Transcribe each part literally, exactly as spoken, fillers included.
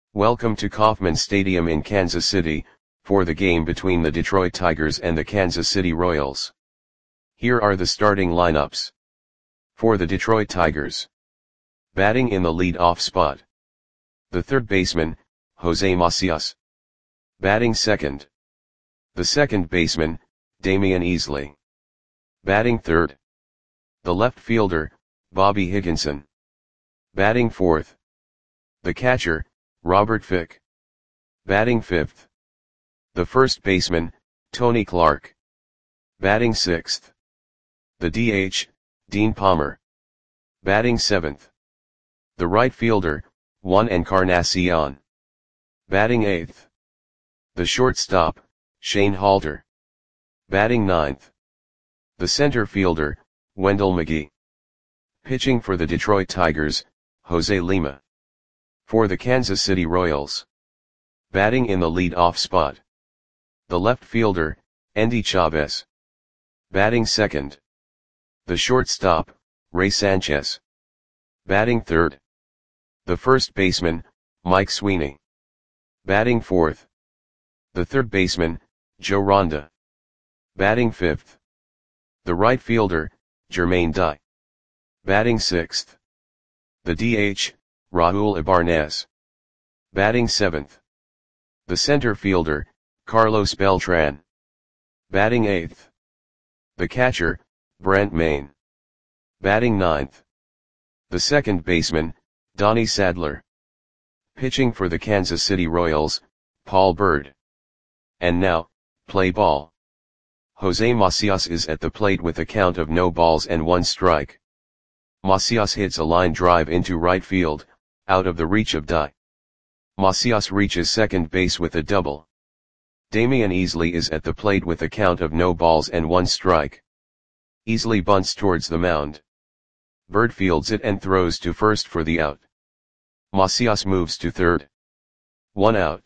Welcome to Kauffman Stadium in Kansas City, for the game between the Detroit Tigers and the Kansas City Royals. Here are the starting lineups. For the Detroit Tigers. Batting in the lead-off spot. The third baseman, Jose Macias. Batting second. The second baseman, Damian Easley. Batting third. The left fielder, Bobby Higginson. Batting fourth. The catcher, Robert Fick. Batting fifth. The first baseman, Tony Clark. Batting sixth. The D H, Dean Palmer. Batting seventh. The right fielder, Juan Encarnacion. Batting eighth. The shortstop, Shane Halter. Batting ninth. The center fielder, Wendell McGee. Pitching for the Detroit Tigers, Jose Lima. For the Kansas City Royals. Batting in the lead-off spot. The left fielder, Endy Chavez. Batting second. The shortstop, Ray Sanchez. Batting third. The first baseman, Mike Sweeney. Batting fourth. The third baseman, Joe Ronda. Batting fifth. The right fielder, Jermaine Dye. Batting sixth. The D H, Raul Ibanez. Batting seventh. The center fielder, Carlos Beltran. Batting eighth. The catcher, Brent Mayne. Batting ninth. The second baseman, Donnie Sadler. Pitching for the Kansas City Royals, Paul Byrd. And now, play ball. Jose Macias is at the plate with a count of no balls and one strike. Macias hits a line drive into right field, out of the reach of Dye. Macias reaches second base with a double. Damian Easley is at the plate with a count of no balls and one strike. Easley bunts towards the mound. Byrd fields it and throws to first for the out. Macias moves to third. One out.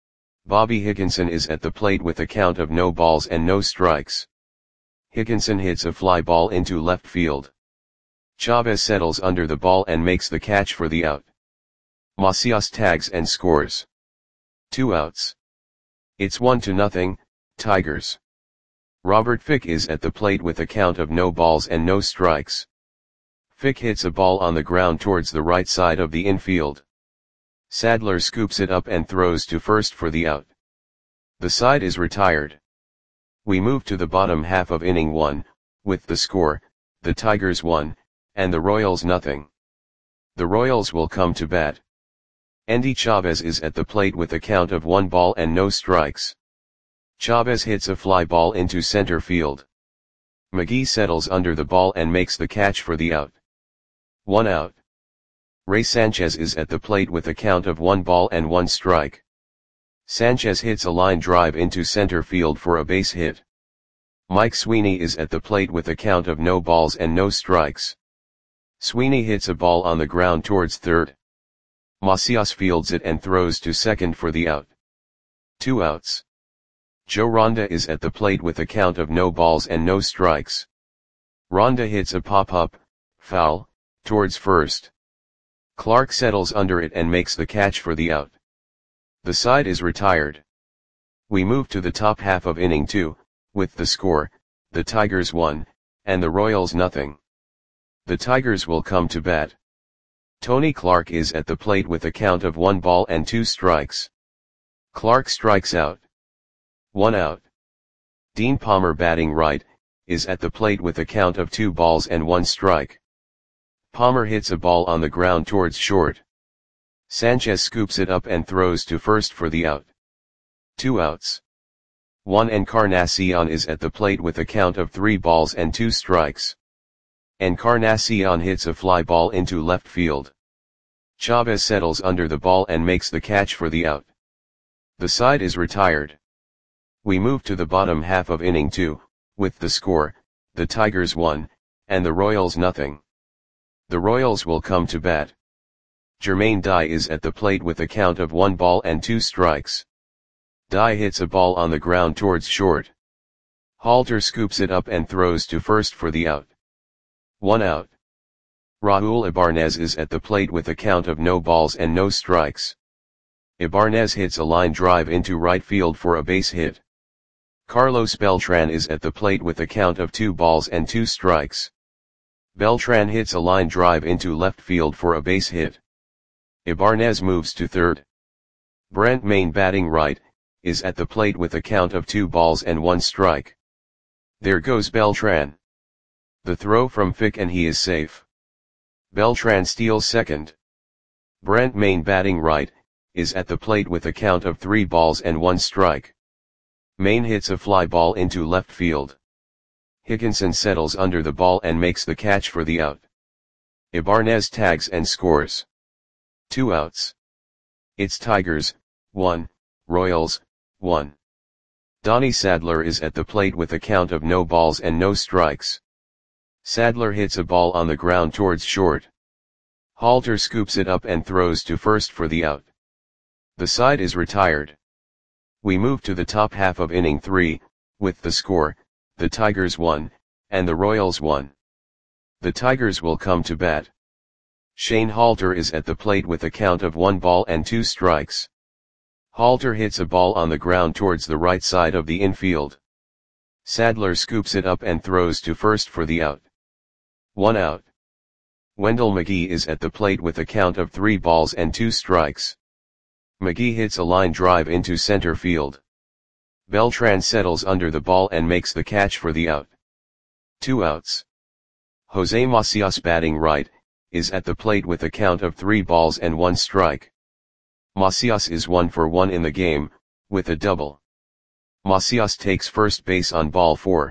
Bobby Higginson is at the plate with a count of no balls and no strikes. Higginson hits a fly ball into left field. Chavez settles under the ball and makes the catch for the out. Macias tags and scores. Two outs. It's one to nothing, Tigers. Robert Fick is at the plate with a count of no balls and no strikes. Fick hits a ball on the ground towards the right side of the infield. Sadler scoops it up and throws to first for the out. The side is retired. We move to the bottom half of inning one, with the score, the Tigers one, and the Royals nothing. The Royals will come to bat. Endy Chavez is at the plate with a count of one ball and no strikes. Chavez hits a fly ball into center field. McGee settles under the ball and makes the catch for the out. One out. Ray Sanchez is at the plate with a count of one ball and one strike. Sanchez hits a line drive into center field for a base hit. Mike Sweeney is at the plate with a count of no balls and no strikes. Sweeney hits a ball on the ground towards third. Macias fields it and throws to second for the out. Two outs. Joe Ronda is at the plate with a count of no balls and no strikes. Ronda hits a pop-up, foul, towards first. Clark settles under it and makes the catch for the out. The side is retired. We move to the top half of inning two, with the score, the Tigers one, and the Royals nothing. The Tigers will come to bat. Tony Clark is at the plate with a count of one ball and two strikes. Clark strikes out. One out. Dean Palmer, batting right, is at the plate with a count of two balls and one strike. Palmer hits a ball on the ground towards short. Sanchez scoops it up and throws to first for the out. Two outs. Juan Encarnacion is at the plate with a count of three balls and two strikes. Encarnacion hits a fly ball into left field. Chavez settles under the ball and makes the catch for the out. The side is retired. We move to the bottom half of inning two, with the score, the Tigers one, and the Royals nothing. The Royals will come to bat. Jermaine Dye is at the plate with a count of one ball and two strikes. Dye hits a ball on the ground towards short. Halter scoops it up and throws to first for the out. One out. Raul Ibanez is at the plate with a count of no balls and no strikes. Ibarnez hits a line drive into right field for a base hit. Carlos Beltran is at the plate with a count of two balls and two strikes. Beltran hits a line drive into left field for a base hit. Ibarnez moves to third. Brent Mayne, batting right, is at the plate with a count of two balls and one strike. There goes Beltran. The throw from Fick and he is safe. Beltran steals second. Brent Mayne, batting right, is at the plate with a count of three balls and one strike. Mayne hits a fly ball into left field. Higginson settles under the ball and makes the catch for the out. Ibarnez tags and scores. Two outs. It's Tigers, one, Royals, one. Donnie Sadler is at the plate with a count of no balls and no strikes. Sadler hits a ball on the ground towards short. Halter scoops it up and throws to first for the out. The side is retired. We move to the top half of inning three, with the score, the Tigers one, and the Royals one. The Tigers will come to bat. Shane Halter is at the plate with a count of one ball and two strikes. Halter hits a ball on the ground towards the right side of the infield. Sadler scoops it up and throws to first for the out. One out. Wendell McGee is at the plate with a count of three balls and two strikes. McGee hits a line drive into center field. Beltran settles under the ball and makes the catch for the out. Two outs. Jose Macias, batting right, is at the plate with a count of three balls and one strike. Macias is one for one in the game, with a double. Macias takes first base on ball four.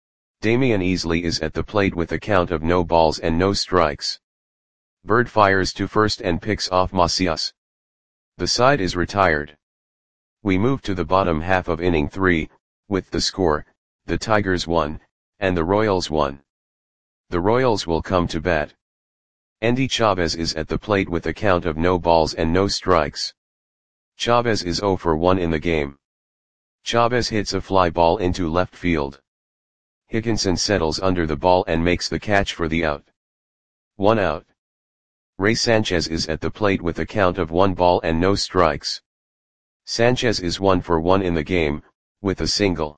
Damian Easley is at the plate with a count of no balls and no strikes. Bird fires to first and picks off Macias. The side is retired. We move to the bottom half of inning three, with the score, the Tigers one, and the Royals one. The Royals will come to bat. Endy Chavez is at the plate with a count of no balls and no strikes. Chavez is zero for one in the game. Chavez hits a fly ball into left field. Higginson settles under the ball and makes the catch for the out. One out. Ray Sanchez is at the plate with a count of one ball and no strikes. Sanchez is one for one in the game, with a single.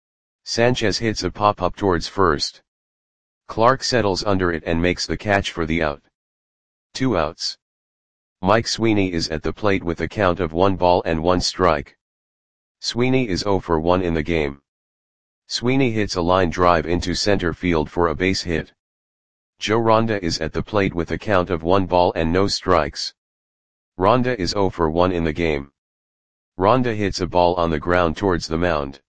Sanchez hits a pop-up towards first. Clark settles under it and makes the catch for the out. Two outs. Mike Sweeney is at the plate with a count of one ball and one strike. Sweeney is zero for one in the game. Sweeney hits a line drive into center field for a base hit. Joe Ronda is at the plate with a count of one ball and no strikes. Ronda is zero for one in the game. Ronda hits a ball on the ground towards the mound.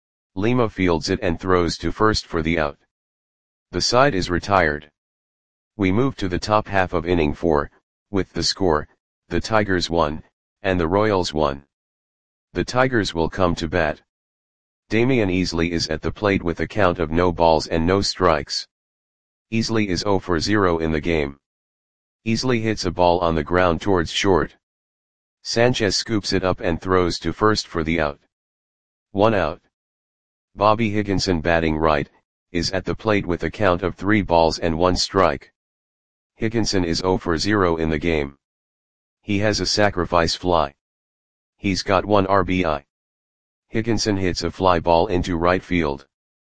Lima fields it and throws to first for the out. The side is retired. We move to the top half of inning four, with the score, the Tigers one, and the Royals one. The Tigers will come to bat. Damian Easley is at the plate with a count of no balls and no strikes. Easley is zero for zero in the game. Easley hits a ball on the ground towards short. Sanchez scoops it up and throws to first for the out. One out. Bobby Higginson, batting right, is at the plate with a count of three balls and one strike. Higginson is zero for zero in the game. He has a sacrifice fly. He's got one R B I. Higginson hits a fly ball into right field.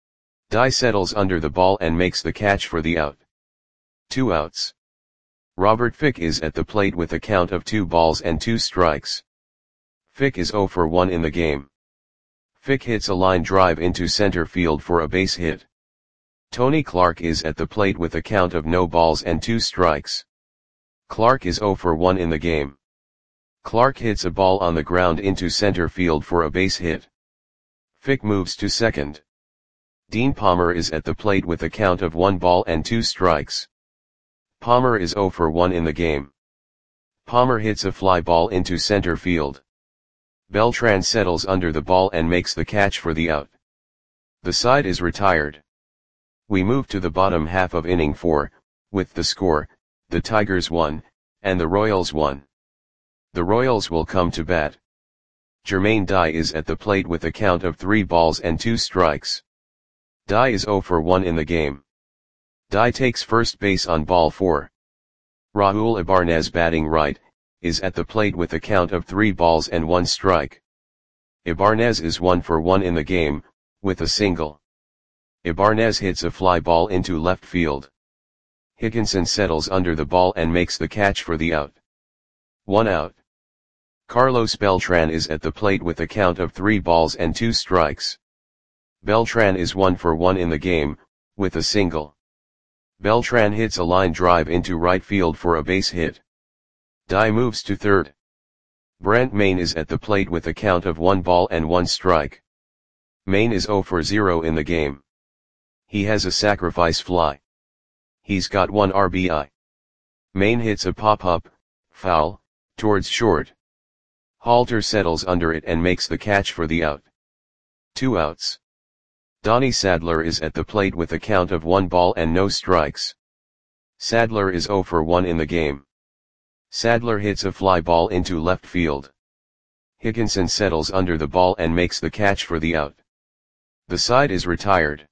Dye settles under the ball and makes the catch for the out. Two outs. Robert Fick is at the plate with a count of two balls and two strikes. Fick is zero for one in the game. Fick hits a line drive into center field for a base hit. Tony Clark is at the plate with a count of no balls and two strikes. Clark is zero for one in the game. Clark hits a ball on the ground into center field for a base hit. Fick moves to second. Dean Palmer is at the plate with a count of one ball and two strikes. Palmer is zero for one in the game. Palmer hits a fly ball into center field. Beltran settles under the ball and makes the catch for the out. The side is retired. We move to the bottom half of inning four, with the score, the Tigers one, and the Royals one. The Royals will come to bat. Jermaine Dye is at the plate with a count of three balls and two strikes. Dye is zero for one in the game. Dye takes first base on ball four. Raul Ibarnez, batting right, is at the plate with a count of three balls and one strike. Ibarnez is one for one in the game, with a single. Ibarnez hits a fly ball into left field. Higginson settles under the ball and makes the catch for the out. One out. Carlos Beltran is at the plate with a count of three balls and two strikes. Beltran is one for one in the game, with a single. Beltran hits a line drive into right field for a base hit. Dye moves to third. Brent Mayne is at the plate with a count of one ball and one strike. Mayne is zero for zero in the game. He has a sacrifice fly. He's got one R B I. Mayne hits a pop-up, foul, towards short. Halter settles under it and makes the catch for the out. Two outs. Donnie Sadler is at the plate with a count of one ball and no strikes. Sadler is zero for one in the game. Sadler hits a fly ball into left field. Higginson settles under the ball and makes the catch for the out. The side is retired.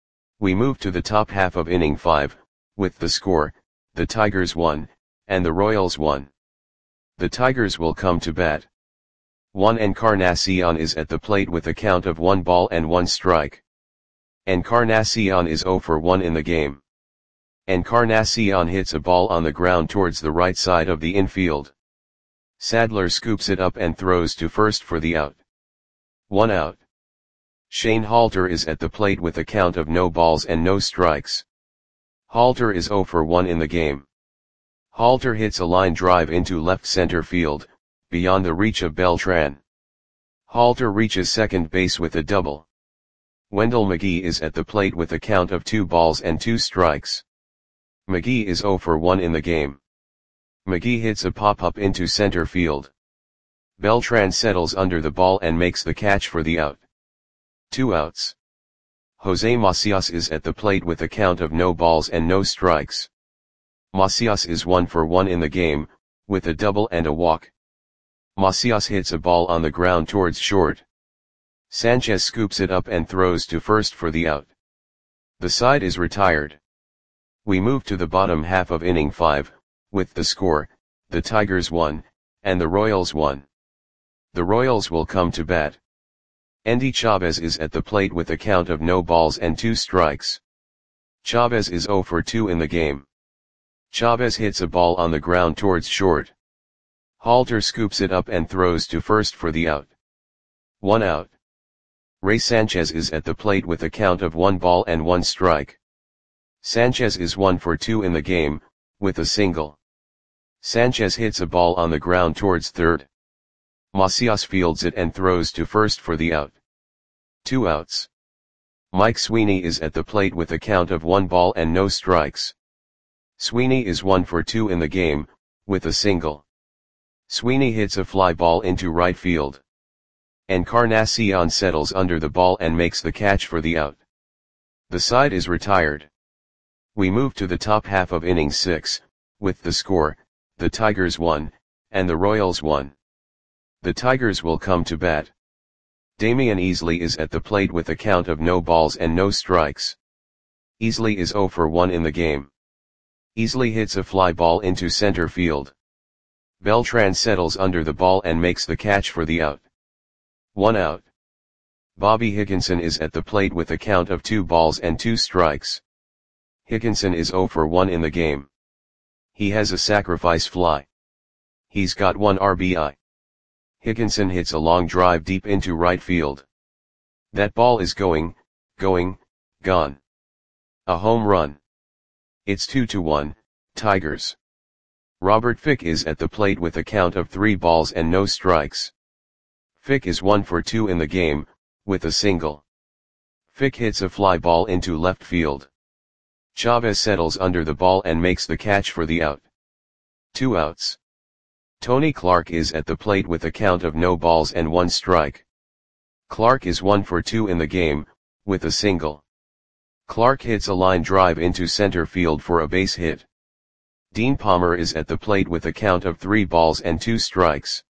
We move to the top half of inning five, with the score, the Tigers won, and the Royals won. The Tigers will come to bat. Juan Encarnacion is at the plate with a count of one ball and one strike. Encarnacion is zero for one in the game. Encarnacion hits a ball on the ground towards the right side of the infield. Sadler scoops it up and throws to first for the out. One out. Shane Halter is at the plate with a count of no balls and no strikes. Halter is zero for one in the game. Halter hits a line drive into left center field, beyond the reach of Beltran. Halter reaches second base with a double. Wendell McGee is at the plate with a count of two balls and two strikes. McGee is zero for one in the game. McGee hits a pop-up into center field. Beltran settles under the ball and makes the catch for the out. Two outs. Jose Macias is at the plate with a count of no balls and no strikes. Macias is one for one in the game, with a double and a walk. Macias hits a ball on the ground towards short. Sanchez scoops it up and throws to first for the out. The side is retired. We move to the bottom half of inning five, with the score, the Tigers won, and the Royals won. The Royals will come to bat. Endy Chavez is at the plate with a count of no balls and two strikes. Chavez is zero for two in the game. Chavez hits a ball on the ground towards short. Halter scoops it up and throws to first for the out. One out. Ray Sanchez is at the plate with a count of one ball and one strike. Sanchez is one for two in the game, with a single. Sanchez hits a ball on the ground towards third. Macias fields it and throws to first for the out. Two outs. Mike Sweeney is at the plate with a count of one ball and no strikes. Sweeney is one for two in the game, with a single. Sweeney hits a fly ball into right field. Encarnacion settles under the ball and makes the catch for the out. The side is retired. We move to the top half of inning six, with the score, the Tigers won, and the Royals won. The Tigers will come to bat. Damian Easley is at the plate with a count of no balls and no strikes. Easley is zero for one in the game. Easley hits a fly ball into center field. Beltran settles under the ball and makes the catch for the out. One out. Bobby Higginson is at the plate with a count of two balls and two strikes. Higginson is zero for one in the game. He has a sacrifice fly. He's got one R B I. Higginson hits a long drive deep into right field. That ball is going, going, gone. A home run. It's two to one, Tigers. Robert Fick is at the plate with a count of three balls and no strikes. Fick is one for two in the game, with a single. Fick hits a fly ball into left field. Chavez settles under the ball and makes the catch for the out. Two outs. Tony Clark is at the plate with a count of no balls and one strike. Clark is one for two in the game, with a single. Clark hits a line drive into center field for a base hit. Dean Palmer is at the plate with a count of three balls and two strikes.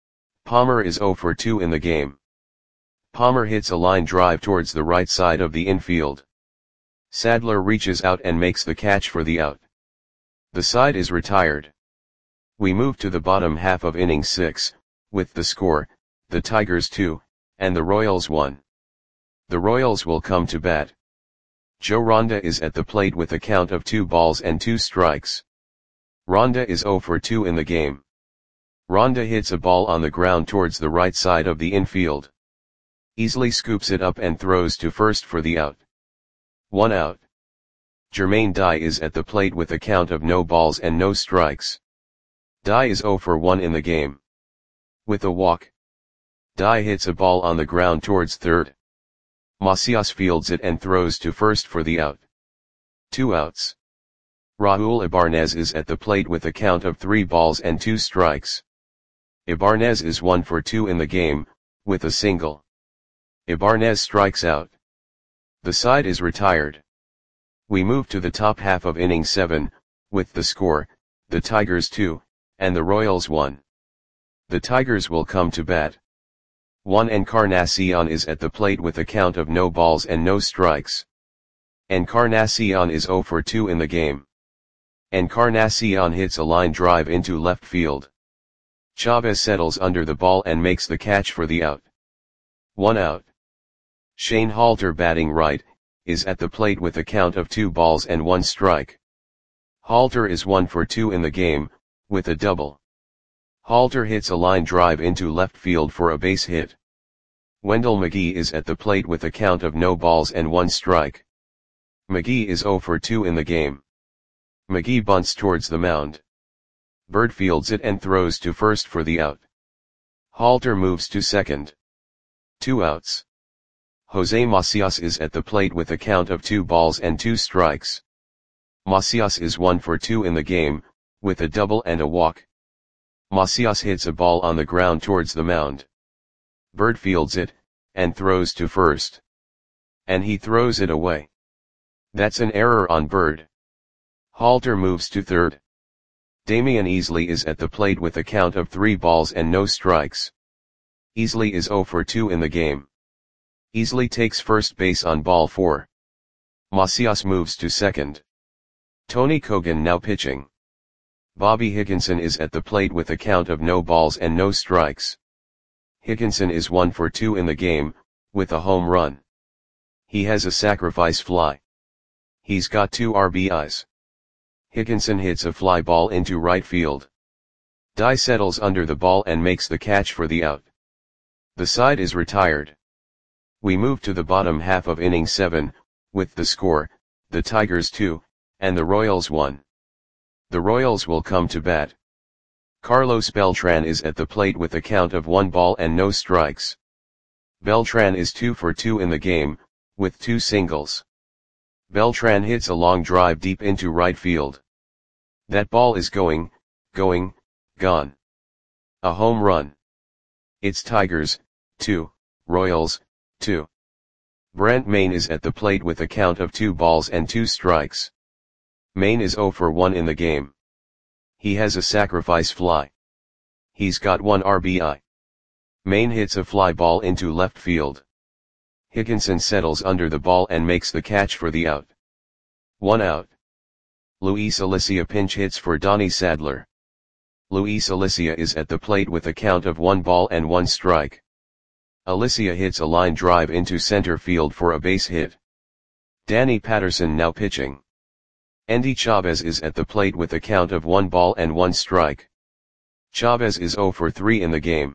Palmer is zero for two in the game. Palmer hits a line drive towards the right side of the infield. Sadler reaches out and makes the catch for the out. The side is retired. We move to the bottom half of inning six, with the score, the Tigers two, and the Royals one. The Royals will come to bat. Joe Ronda is at the plate with a count of two balls and two strikes. Ronda is oh for two in the game. Ronda hits a ball on the ground towards the right side of the infield. Easily scoops it up and throws to first for the out. One out. Jermaine Dye is at the plate with a count of no balls and no strikes. Dye is oh for one in the game. With a walk, Dye hits a ball on the ground towards third. Macias fields it and throws to first for the out. Two outs. Raul Ibanez is at the plate with a count of three balls and two strikes. Ibanez is one for two in the game, with a single. Ibanez strikes out. The side is retired. We move to the top half of inning seven, with the score, the Tigers two, and the Royals one. The Tigers will come to bat. Juan Encarnacion is at the plate with a count of no balls and no strikes. Encarnacion is oh for two in the game. Encarnacion hits a line drive into left field. Chavez settles under the ball and makes the catch for the out. One out. Shane Halter, batting right, is at the plate with a count of two balls and one strike. Halter is one for two in the game, with a double. Halter hits a line drive into left field for a base hit. Wendell McGee is at the plate with a count of no balls and one strike. McGee is oh for two in the game. McGee bunts towards the mound. Bird fields it and throws to first for the out. Halter moves to second. Two outs. Jose Macias is at the plate with a count of two balls and two strikes. Macias is one for two in the game, with a double and a walk. Macias hits a ball on the ground towards the mound. Bird fields it, and throws to first. And he throws it away. That's an error on Bird. Halter moves to third. Damian Easley is at the plate with a count of three balls and no strikes. Easley is oh for two in the game. Easley takes first base on ball four. Macias moves to second. Tony Kogan now pitching. Bobby Higginson is at the plate with a count of no balls and no strikes. Higginson is one for two in the game, with a home run. He has a sacrifice fly. He's got two R B Is. Higginson hits a fly ball into right field. Dye settles under the ball and makes the catch for the out. The side is retired. We move to the bottom half of inning seven, with the score, the Tigers two, and the Royals one. The Royals will come to bat. Carlos Beltran is at the plate with a count of one ball and no strikes. Beltran is two for two in the game, with two singles. Beltran hits a long drive deep into right field. That ball is going, going, gone. A home run. It's Tigers, two, Royals, two. Brent Mayne is at the plate with a count of two balls and two strikes. Mayne is oh for one in the game. He has a sacrifice fly. He's got one R B I. Mayne hits a fly ball into left field. Higginson settles under the ball and makes the catch for the out. One out. Luis Alicia pinch hits for Donnie Sadler. Luis Alicia is at the plate with a count of one ball and one strike. Alicia hits a line drive into center field for a base hit. Danny Patterson now pitching. Endy Chavez is at the plate with a count of one ball and one strike. Chavez is oh for three in the game.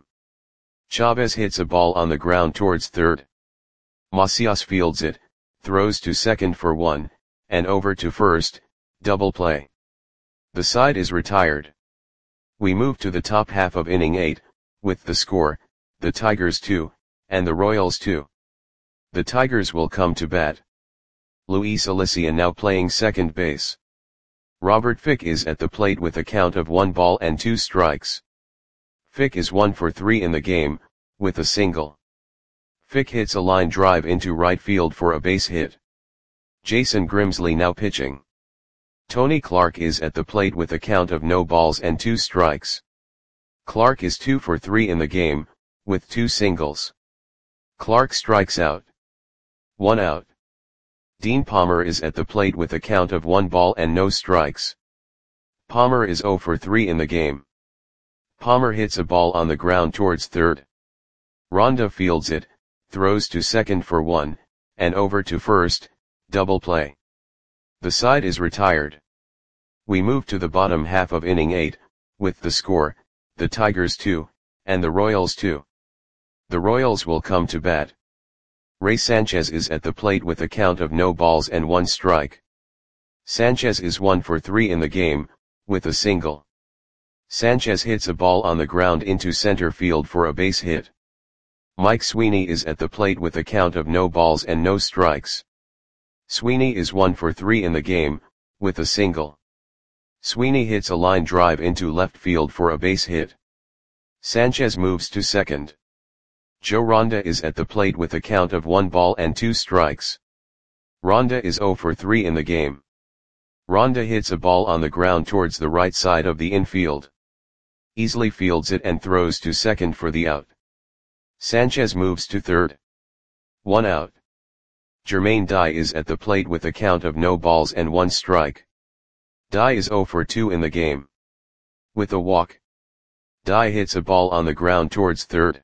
Chavez hits a ball on the ground towards third. Macias fields it, throws to second for one, and over to first, double play. The side is retired. We move to the top half of inning eight, with the score, the Tigers two, and the Royals two. The Tigers will come to bat. Luis Alicia now playing second base. Robert Fick is at the plate with a count of one ball and two strikes. Fick is one for three in the game, with a single. Fick hits a line drive into right field for a base hit. Jason Grimsley now pitching. Tony Clark is at the plate with a count of no balls and two strikes. Clark is two for three in the game, with two singles. Clark strikes out. One out. Dean Palmer is at the plate with a count of one ball and no strikes. Palmer is oh for three in the game. Palmer hits a ball on the ground towards third. Ronda fields it, throws to second for one, and over to first, double play. The side is retired. We move to the bottom half of inning eight, with the score, the Tigers two, and the Royals two. The Royals will come to bat. Ray Sanchez is at the plate with a count of no balls and one strike. Sanchez is one for three in the game, with a single. Sanchez hits a ball on the ground into center field for a base hit. Mike Sweeney is at the plate with a count of no balls and no strikes. Sweeney is one for three in the game, with a single. Sweeney hits a line drive into left field for a base hit. Sanchez moves to second. Joe Ronda is at the plate with a count of one ball and two strikes. Ronda is zero for three in the game. Ronda hits a ball on the ground towards the right side of the infield. Easley fields it and throws to second for the out. Sanchez moves to third. One out. Jermaine Dye is at the plate with a count of no balls and one strike. Dye is zero for two in the game. With a walk. Dye hits a ball on the ground towards third.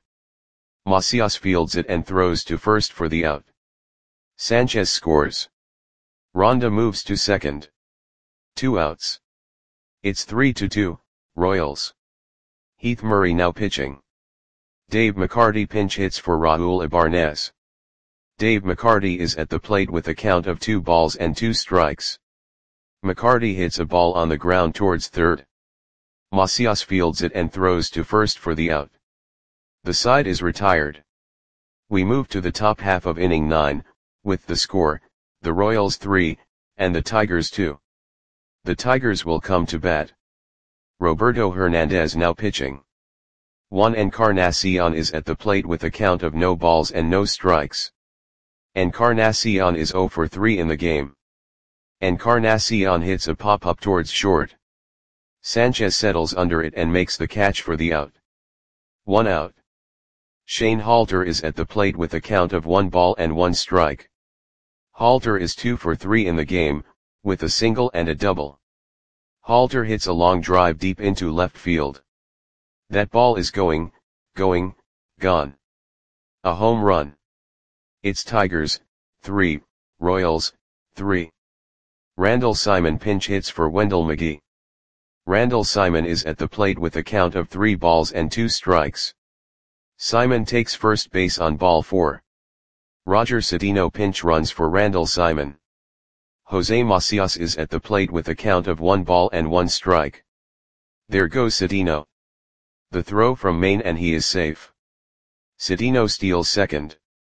Macias fields it and throws to first for the out. Sanchez scores. Ronda moves to second. Two outs. It's three to two, Royals. Heath Murray now pitching. Dave McCarty pinch hits for Raul Ibarnez. Dave McCarty is at the plate with a count of two balls and two strikes. McCarty hits a ball on the ground towards third. Macias fields it and throws to first for the out. The side is retired. We move to the top half of inning nine, with the score, the Royals three, and the Tigers two. The Tigers will come to bat. Roberto Hernandez now pitching. Juan Encarnacion is at the plate with a count of no balls and no strikes. Encarnacion is zero for three in the game. Encarnacion hits a pop-up towards short. Sanchez settles under it and makes the catch for the out. One out. Shane Halter is at the plate with a count of one ball and one strike. Halter is two for three in the game, with a single and a double. Halter hits a long drive deep into left field. That ball is going, going, gone. A home run. It's Tigers, three, Royals, three. Randall Simon pinch hits for Wendell McGee. Randall Simon is at the plate with a count of three balls and two strikes. Simon takes first base on ball four. Roger Cedeno pinch runs for Randall Simon. Jose Macias is at the plate with a count of one ball and one strike. There goes Cedeno. The throw from Maine and he is safe. Cedeno steals second.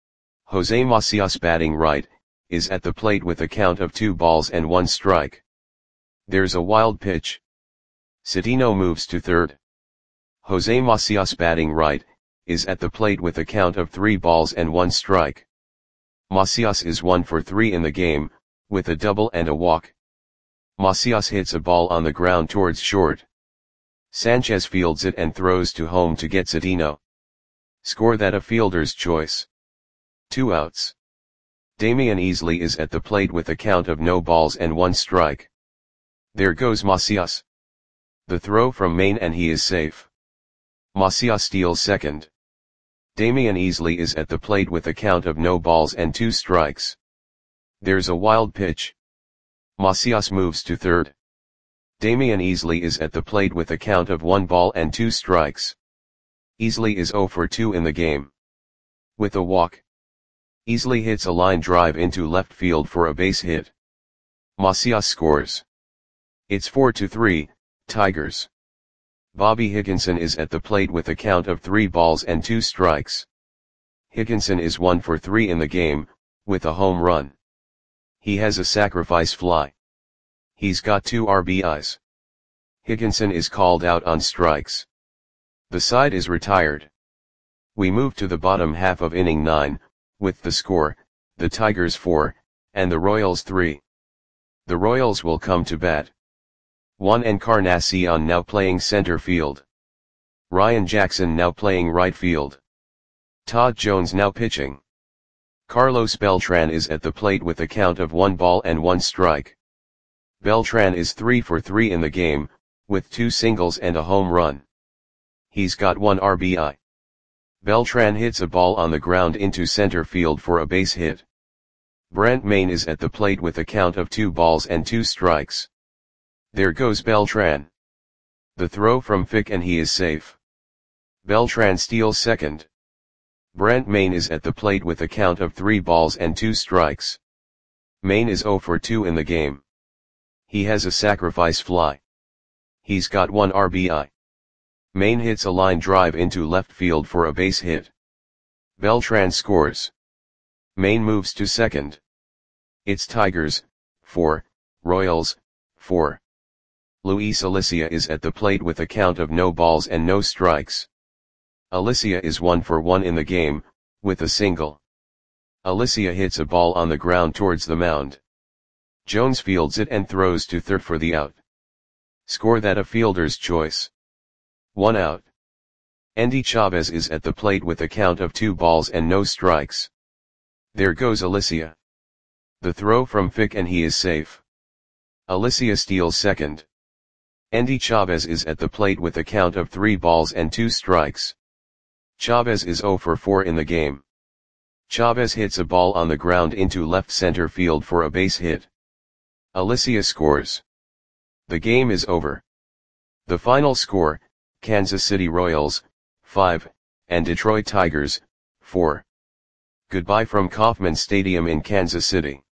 Jose Macias batting right, is at the plate with a count of two balls and one strike. There's a wild pitch. Cedeno moves to third. Jose Macias batting right, is at the plate with a count of three balls and one strike. Macias is one for three in the game, with a double and a walk. Macias hits a ball on the ground towards short. Sanchez fields it and throws to home to get Cedeno. Score that a fielder's choice. Two outs. Damian Easley is at the plate with a count of no balls and one strike. There goes Macias. The throw from Maine and he is safe. Macias steals second. Damian Easley is at the plate with a count of no balls and two strikes. There's a wild pitch. Macias moves to third. Damian Easley is at the plate with a count of one ball and two strikes. Easley is zero for two in the game. With a walk. Easley hits a line drive into left field for a base hit. Macias scores. It's four to three, Tigers. Bobby Higginson is at the plate with a count of three balls and two strikes. Higginson is one for three in the game, with a home run. He has a sacrifice fly. He's got two R B Is. Higginson is called out on strikes. The side is retired. We move to the bottom half of inning nine, with the score, the Tigers four, and the Royals three. The Royals will come to bat. Juan Encarnacion now playing center field. Ryan Jackson now playing right field. Todd Jones now pitching. Carlos Beltran is at the plate with a count of one ball and one strike. Beltran is three for three in the game, with two singles and a home run. He's got one R B I. Beltran hits a ball on the ground into center field for a base hit. Brent Mayne is at the plate with a count of two balls and two strikes. There goes Beltran. The throw from Fick and he is safe. Beltran steals second. Brent Mayne is at the plate with a count of three balls and two strikes. Mayne is zero for two in the game. He has a sacrifice fly. He's got one R B I. Mayne hits a line drive into left field for a base hit. Beltran scores. Mayne moves to second. It's Tigers, four, Royals, four. Luis Alicia is at the plate with a count of no balls and no strikes. Alicia is one for one in the game, with a single. Alicia hits a ball on the ground towards the mound. Jones fields it and throws to third for the out. Score that a fielder's choice. One out. Endy Chavez is at the plate with a count of two balls and no strikes. There goes Alicia. The throw from Fick and he is safe. Alicia steals second. Endy Chavez is at the plate with a count of three balls and two strikes. Chavez is zero for four in the game. Chavez hits a ball on the ground into left center field for a base hit. Alicia scores. The game is over. The final score, Kansas City Royals, five, and Detroit Tigers, four. Goodbye from Kauffman Stadium in Kansas City.